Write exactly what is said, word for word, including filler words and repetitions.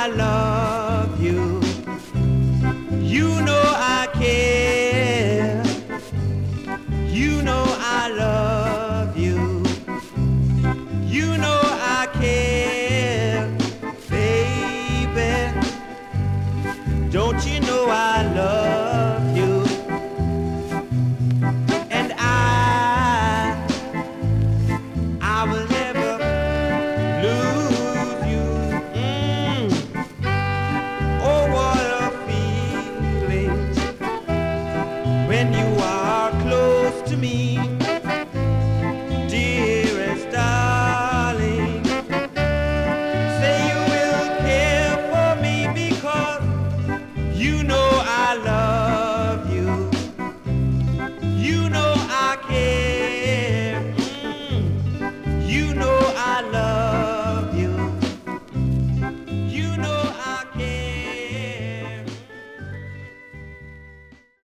I love you. You know I care. You know I love you. You know I care, baby. Don't you know I love you? And I, I will never lose